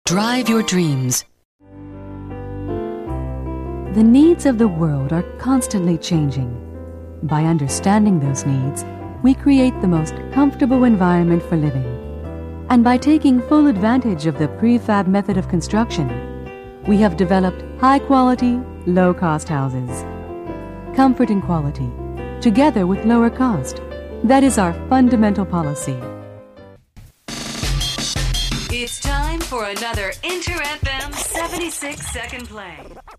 Drive your dreams. The needs of the world are constantly changing. By understanding those needs, we create the most comfortable environment for living. And by taking full advantage of the prefab method of construction, we have developed high-quality, low-cost houses. Comfort and quality, together with lower cost. That is our fundamental policy. It's time for another Inter FM 76 second play.